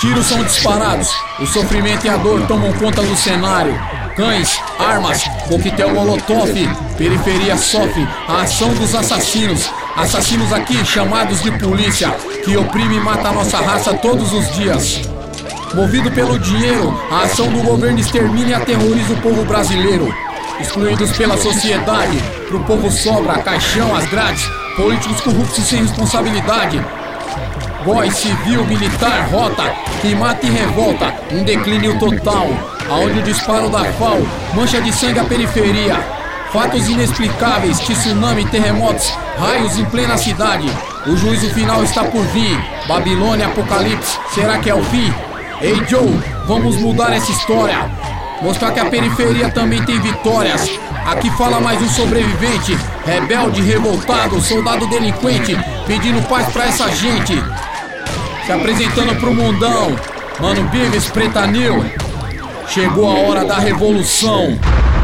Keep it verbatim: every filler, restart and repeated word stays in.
Tiros são disparados, o sofrimento e a dor tomam conta do cenário. Cães, armas, coquetel molotov, periferia sofre a ação dos assassinos. Assassinos aqui chamados de polícia, que oprime e mata a nossa raça todos os dias. Movido pelo dinheiro, a ação do governo extermina e aterroriza o povo brasileiro. Excluídos pela sociedade, pro povo sobra caixão, as grades, políticos corruptos e sem responsabilidade. Voz civil, militar, rota, que mata e revolta, um declínio total, aonde o disparo da F A U mancha de sangue a periferia. Fatos inexplicáveis, tsunami, terremotos, raios em plena cidade. O juízo final está por vir, Babilônia, Apocalipse, será que é o fim? Ei Joe, vamos mudar essa história, mostrar que a periferia também tem vitórias. Aqui fala mais um sobrevivente, rebelde, revoltado, soldado delinquente, pedindo paz pra essa gente. Se apresentando pro mundão, Mano Bives, Preta Nil. Chegou a hora da revolução.